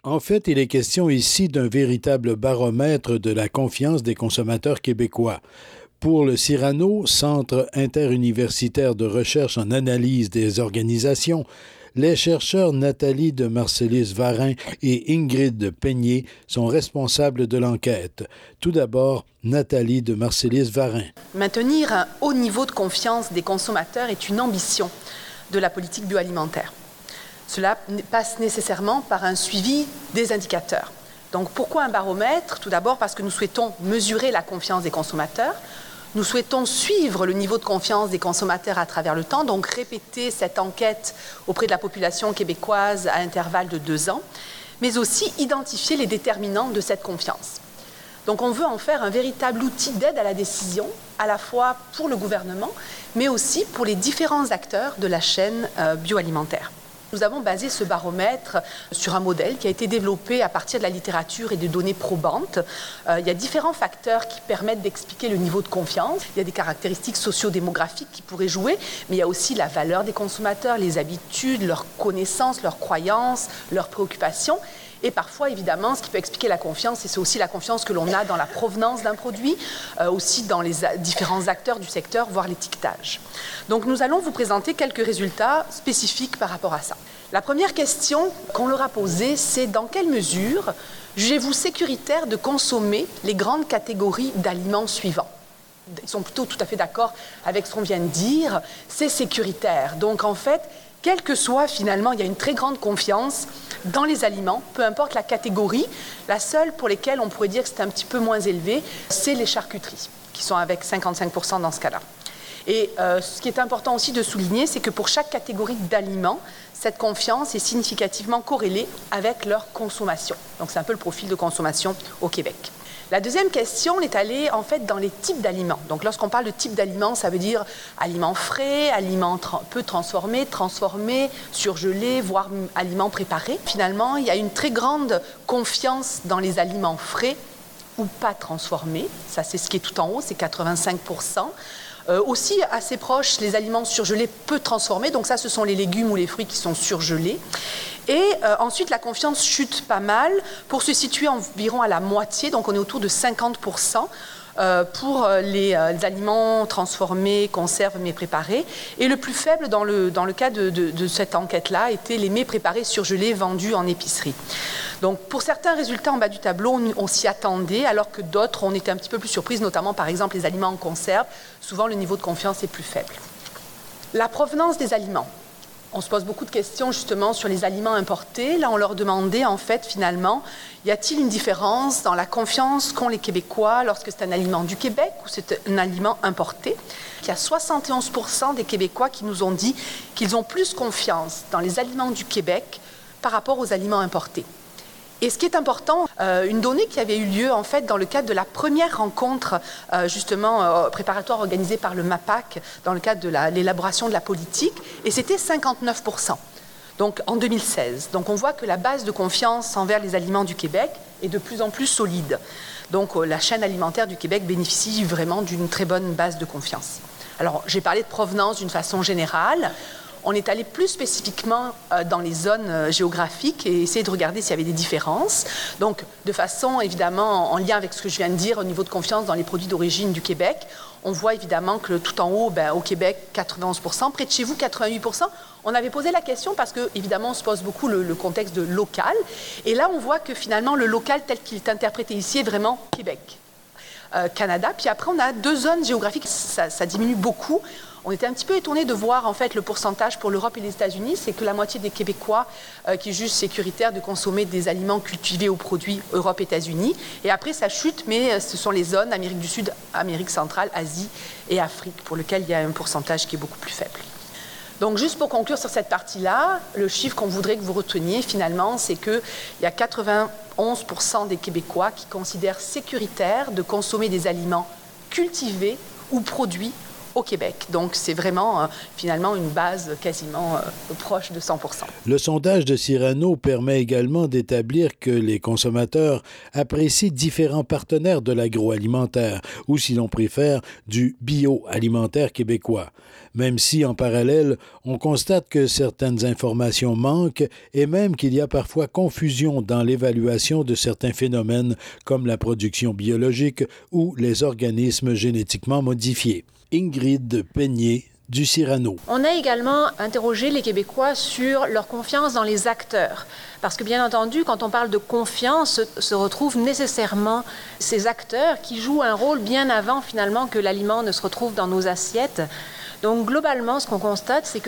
En fait, il est question ici d'un véritable baromètre de la confiance des consommateurs québécois. Pour le Cyrano, Centre interuniversitaire de recherche en analyse des organisations, les chercheurs Nathalie de Marcellus-Varin et Ingrid Peigné sont responsables de l'enquête. Tout d'abord, Nathalie de Marcellus-Varin. Maintenir un haut niveau de confiance des consommateurs est une ambition de la politique bioalimentaire. Cela passe nécessairement par un suivi des indicateurs. Donc pourquoi un baromètre? Tout d'abord parce que nous souhaitons mesurer la confiance des consommateurs. Nous souhaitons suivre le niveau de confiance des consommateurs à travers le temps, donc répéter cette enquête auprès de la population québécoise à intervalles de 2 ans, mais aussi identifier les déterminants de cette confiance. Donc on veut en faire un véritable outil d'aide à la décision, à la fois pour le gouvernement, mais aussi pour les différents acteurs de la chaîne bioalimentaire. Nous avons basé ce baromètre sur un modèle qui a été développé à partir de la littérature et de données probantes. Il y a différents facteurs qui permettent d'expliquer le niveau de confiance. Il y a des caractéristiques socio-démographiques qui pourraient jouer, mais il y a aussi la valeur des consommateurs, les habitudes, leurs connaissances, leurs croyances, leurs préoccupations. Et parfois, évidemment, ce qui peut expliquer la confiance, c'est aussi la confiance que l'on a dans la provenance d'un produit, aussi dans les différents acteurs du secteur, voire l'étiquetage. Donc, nous allons vous présenter quelques résultats spécifiques par rapport à ça. La première question qu'on leur a posée, c'est dans quelle mesure jugez-vous sécuritaire de consommer les grandes catégories d'aliments suivants? Ils sont plutôt tout à fait d'accord avec ce qu'on vient de dire, c'est sécuritaire. Donc, en fait, quel que soit, finalement, il y a une très grande confiance dans les aliments, peu importe la catégorie. La seule pour lesquelles on pourrait dire que c'est un petit peu moins élevé, c'est les charcuteries, qui sont avec 55% dans ce cas-là. Et ce qui est important aussi de souligner, c'est que pour chaque catégorie d'aliments, cette confiance est significativement corrélée avec leur consommation. Donc c'est un peu le profil de consommation au Québec. La deuxième question, on est allé en fait dans les types d'aliments. Donc lorsqu'on parle de type d'aliments, ça veut dire aliments frais, aliments peu transformés, surgelés, voire aliments préparés. Finalement, il y a une très grande confiance dans les aliments frais ou pas transformés. Ça, c'est ce qui est tout en haut, c'est 85%. Aussi assez proches, les aliments surgelés peu transformés. Donc ça, ce sont les légumes ou les fruits qui sont surgelés. Et ensuite, la confiance chute pas mal pour se situer environ à la moitié. Donc on est autour de 50% pour les aliments transformés, conserves, mets préparés. Et le plus faible dans le cas de cette enquête-là était les mets préparés surgelés vendus en épicerie. Donc pour certains résultats en bas du tableau, on s'y attendait, alors que d'autres, on était un petit peu plus surprises, notamment par exemple les aliments en conserve. Souvent, le niveau de confiance est plus faible. La provenance des aliments. On se pose beaucoup de questions justement sur les aliments importés. Là, on leur demandait en fait finalement, y a-t-il une différence dans la confiance qu'ont les Québécois lorsque c'est un aliment du Québec ou c'est un aliment importé? Il y a 71% des Québécois qui nous ont dit qu'ils ont plus confiance dans les aliments du Québec par rapport aux aliments importés. Et ce qui est important, une donnée qui avait eu lieu en fait dans le cadre de la première rencontre préparatoire organisée par le MAPAC dans le cadre de l'élaboration de la politique, et c'était 59%. Donc en 2016. Donc on voit que la base de confiance envers les aliments du Québec est de plus en plus solide. Donc la chaîne alimentaire du Québec bénéficie vraiment d'une très bonne base de confiance. Alors j'ai parlé de provenance d'une façon générale. On est allé plus spécifiquement dans les zones géographiques et essayer de regarder s'il y avait des différences. Donc, de façon évidemment en lien avec ce que je viens de dire au niveau de confiance dans les produits d'origine du Québec, on voit évidemment que tout en haut, au Québec, 91%, près de chez vous, 88%. On avait posé la question parce que, évidemment, on se pose beaucoup le contexte de local. Et là, on voit que finalement, le local tel qu'il est interprété ici est vraiment Québec. Canada. Puis après, on a 2 zones géographiques. Ça diminue beaucoup. On était un petit peu étonnés de voir en fait le pourcentage pour l'Europe et les États-Unis, c'est que la moitié des Québécois qui jugent sécuritaire de consommer des aliments cultivés ou produits Europe et États-Unis. Et après ça chute, mais ce sont les zones Amérique du Sud, Amérique centrale, Asie et Afrique pour lesquelles il y a un pourcentage qui est beaucoup plus faible. Donc juste pour conclure sur cette partie-là, le chiffre qu'on voudrait que vous reteniez finalement, c'est qu'il y a 91% des Québécois qui considèrent sécuritaire de consommer des aliments cultivés ou produits au Québec. Donc c'est vraiment finalement une base quasiment proche de 100%. Le sondage de Cyrano permet également d'établir que les consommateurs apprécient différents partenaires de l'agroalimentaire, ou si l'on préfère, du bioalimentaire québécois. Même si, en parallèle, on constate que certaines informations manquent et même qu'il y a parfois confusion dans l'évaluation de certains phénomènes comme la production biologique ou les organismes génétiquement modifiés. Ingrid Peigné, du Cyrano. On a également interrogé les Québécois sur leur confiance dans les acteurs. Parce que bien entendu, quand on parle de confiance, se retrouvent nécessairement ces acteurs qui jouent un rôle bien avant finalement que l'aliment ne se retrouve dans nos assiettes. Donc globalement, ce qu'on constate, c'est que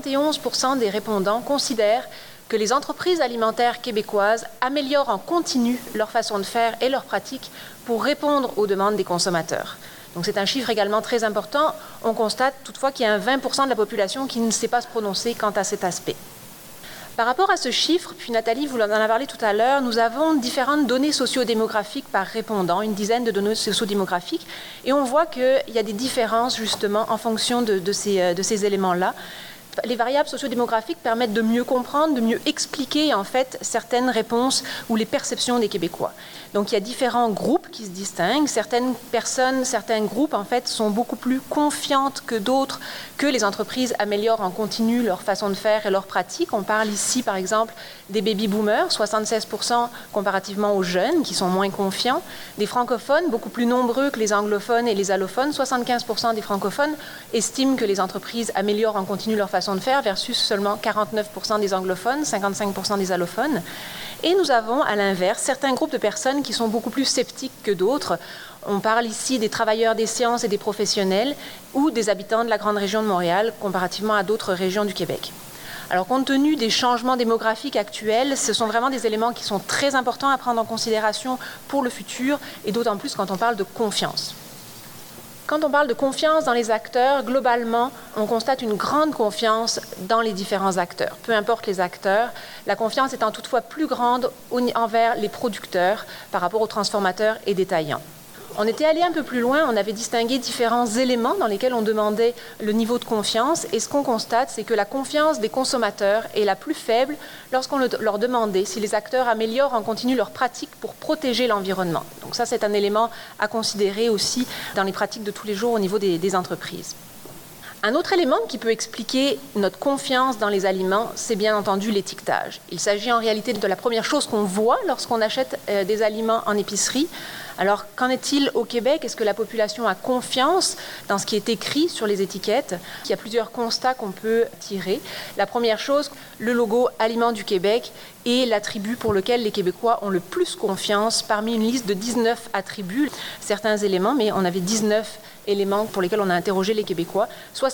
71% des répondants considèrent que les entreprises alimentaires québécoises améliorent en continu leur façon de faire et leurs pratiques pour répondre aux demandes des consommateurs. Donc c'est un chiffre également très important. On constate toutefois qu'il y a 20% de la population qui ne sait pas se prononcer quant à cet aspect. Par rapport à ce chiffre, puis Nathalie, vous en avez parlé tout à l'heure, nous avons différentes données sociodémographiques par répondant, une dizaine de données sociodémographiques, et on voit qu'il y a des différences justement en fonction de ces éléments-là. Les variables sociodémographiques permettent de mieux comprendre, de mieux expliquer en fait certaines réponses ou les perceptions des Québécois. Donc il y a différents groupes qui se distinguent. Certaines personnes, certains groupes en fait sont beaucoup plus confiantes que d'autres que les entreprises améliorent en continu leur façon de faire et leurs pratiques. On parle ici par exemple des baby-boomers, 76% comparativement aux jeunes qui sont moins confiants. Des francophones, beaucoup plus nombreux que les anglophones et les allophones. 75% des francophones estiment que les entreprises améliorent en continu leur façon de faire versus seulement 49% des anglophones, 55% des allophones. Et nous avons à l'inverse certains groupes de personnes qui sont beaucoup plus sceptiques que d'autres. On parle ici des travailleurs des sciences et des professionnels ou des habitants de la grande région de Montréal comparativement à d'autres régions du Québec. Alors compte tenu des changements démographiques actuels, ce sont vraiment des éléments qui sont très importants à prendre en considération pour le futur et d'autant plus quand on parle de confiance. Quand on parle de confiance dans les acteurs, globalement, on constate une grande confiance dans les différents acteurs. Peu importe les acteurs, la confiance étant toutefois plus grande envers les producteurs par rapport aux transformateurs et détaillants. On était allé un peu plus loin, on avait distingué différents éléments dans lesquels on demandait le niveau de confiance et ce qu'on constate, c'est que la confiance des consommateurs est la plus faible lorsqu'on leur demandait si les acteurs améliorent en continu leurs pratiques pour protéger l'environnement. Donc ça, c'est un élément à considérer aussi dans les pratiques de tous les jours au niveau des entreprises. Un autre élément qui peut expliquer notre confiance dans les aliments, c'est bien entendu l'étiquetage. Il s'agit en réalité de la première chose qu'on voit lorsqu'on achète des aliments en épicerie. Alors, qu'en est-il au Québec? Est-ce que la population a confiance dans ce qui est écrit sur les étiquettes? Il y a plusieurs constats qu'on peut tirer. La première chose, le logo Aliments du Québec est l'attribut pour lequel les Québécois ont le plus confiance parmi une liste de 19 attributs. Certains éléments, mais on avait 19 éléments pour lesquels on a interrogé les Québécois.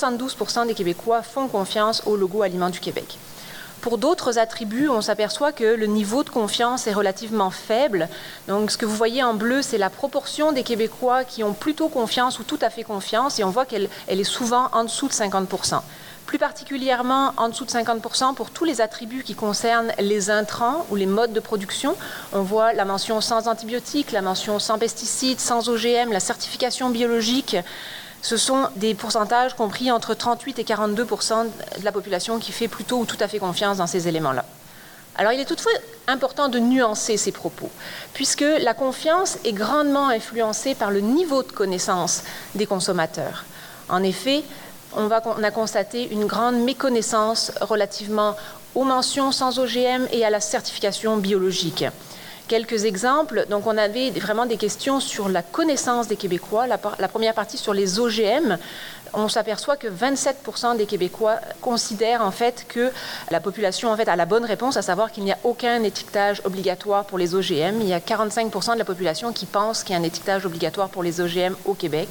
72% des Québécois font confiance au logo Aliments du Québec. Pour d'autres attributs, on s'aperçoit que le niveau de confiance est relativement faible. Donc, ce que vous voyez en bleu, c'est la proportion des Québécois qui ont plutôt confiance ou tout à fait confiance, et on voit qu'elle est souvent en dessous de 50%. Plus particulièrement en dessous de 50% pour tous les attributs qui concernent les intrants ou les modes de production. On voit la mention sans antibiotiques, la mention sans pesticides, sans OGM, la certification biologique. Ce sont des pourcentages compris entre 38 et 42% de la population qui fait plutôt ou tout à fait confiance dans ces éléments-là. Alors, il est toutefois important de nuancer ces propos, puisque la confiance est grandement influencée par le niveau de connaissance des consommateurs. En effet, on a constaté une grande méconnaissance relativement aux mentions sans OGM et à la certification biologique. Quelques exemples, donc on avait vraiment des questions sur la connaissance des Québécois. La première partie sur les OGM, on s'aperçoit que 27% des Québécois considèrent en fait que la population en fait a la bonne réponse, à savoir qu'il n'y a aucun étiquetage obligatoire pour les OGM. Il y a 45% de la population qui pense qu'il y a un étiquetage obligatoire pour les OGM au Québec,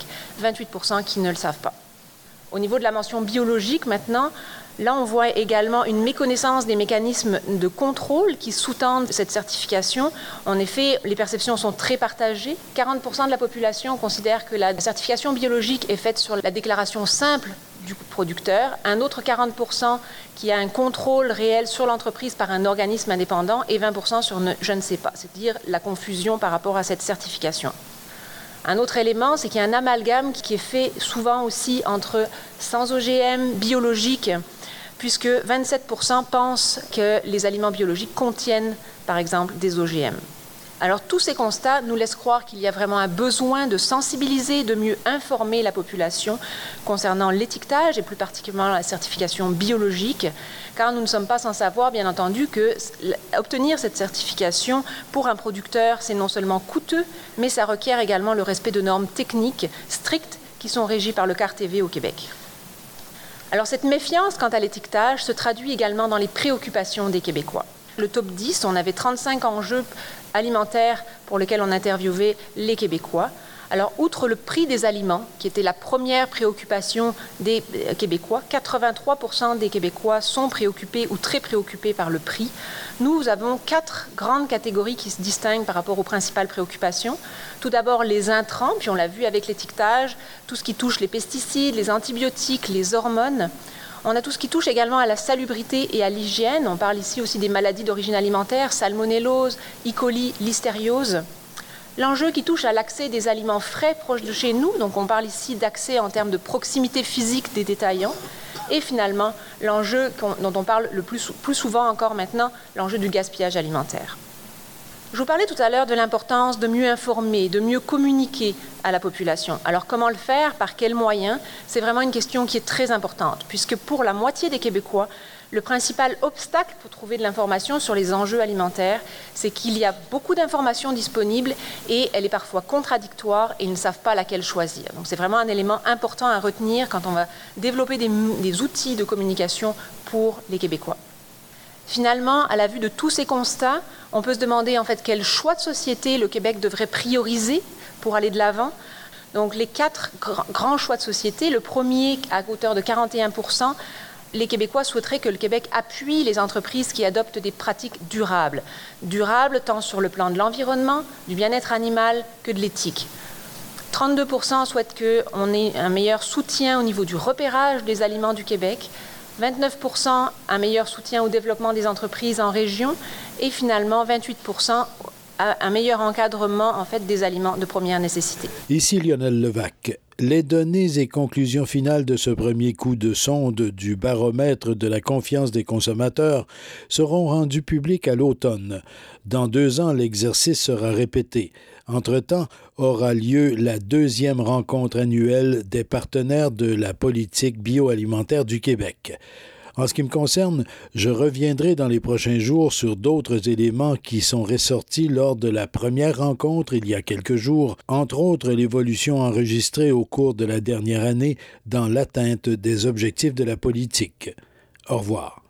28% qui ne le savent pas. Au niveau de la mention biologique maintenant, là, on voit également une méconnaissance des mécanismes de contrôle qui sous-tendent cette certification. En effet, les perceptions sont très partagées. 40% de la population considère que la certification biologique est faite sur la déclaration simple du producteur. Un autre 40% qui a un contrôle réel sur l'entreprise par un organisme indépendant et 20% sur je ne sais pas, c'est-à-dire la confusion par rapport à cette certification. Un autre élément, c'est qu'il y a un amalgame qui est fait souvent aussi entre sans OGM, biologique, puisque 27% pensent que les aliments biologiques contiennent, par exemple, des OGM. Alors tous ces constats nous laissent croire qu'il y a vraiment un besoin de sensibiliser, de mieux informer la population concernant l'étiquetage et plus particulièrement la certification biologique, car nous ne sommes pas sans savoir, bien entendu, que obtenir cette certification pour un producteur, c'est non seulement coûteux, mais ça requiert également le respect de normes techniques strictes qui sont régies par le CAR-TV au Québec. Alors cette méfiance quant à l'étiquetage se traduit également dans les préoccupations des Québécois. Le top 10, on avait 35 enjeux alimentaires pour lesquels on interviewait les Québécois. Alors, outre le prix des aliments, qui était la première préoccupation des Québécois, 83% des Québécois sont préoccupés ou très préoccupés par le prix. Nous avons 4 grandes catégories qui se distinguent par rapport aux principales préoccupations. Tout d'abord, les intrants, puis on l'a vu avec l'étiquetage, tout ce qui touche les pesticides, les antibiotiques, les hormones. On a tout ce qui touche également à la salubrité et à l'hygiène. On parle ici aussi des maladies d'origine alimentaire, salmonellose, E. coli, listériose. L'enjeu qui touche à l'accès des aliments frais proches de chez nous, donc on parle ici d'accès en termes de proximité physique des détaillants. Et finalement, l'enjeu dont on parle le plus souvent encore maintenant, l'enjeu du gaspillage alimentaire. Je vous parlais tout à l'heure de l'importance de mieux informer, de mieux communiquer à la population. Alors comment le faire, par quels moyens? C'est vraiment une question qui est très importante, puisque pour la moitié des Québécois, le principal obstacle pour trouver de l'information sur les enjeux alimentaires, c'est qu'il y a beaucoup d'informations disponibles et elle est parfois contradictoire et ils ne savent pas laquelle choisir. Donc c'est vraiment un élément important à retenir quand on va développer des outils de communication pour les Québécois. Finalement, à la vue de tous ces constats, on peut se demander en fait quel choix de société le Québec devrait prioriser pour aller de l'avant. Donc les 4 grands choix de société, le premier à hauteur de 41%, les Québécois souhaiteraient que le Québec appuie les entreprises qui adoptent des pratiques durables. Durables tant sur le plan de l'environnement, du bien-être animal que de l'éthique. 32% souhaitent qu'on ait un meilleur soutien au niveau du repérage des aliments du Québec. 29% un meilleur soutien au développement des entreprises en région et finalement 28% un meilleur encadrement en fait, des aliments de première nécessité. Ici Lionel Levac. Les données et conclusions finales de ce premier coup de sonde du baromètre de la confiance des consommateurs seront rendues publiques à l'automne. Dans 2 ans, l'exercice sera répété. Entre-temps, aura lieu la 2e rencontre annuelle des partenaires de la politique bioalimentaire du Québec. En ce qui me concerne, je reviendrai dans les prochains jours sur d'autres éléments qui sont ressortis lors de la première rencontre il y a quelques jours, entre autres l'évolution enregistrée au cours de la dernière année dans l'atteinte des objectifs de la politique. Au revoir.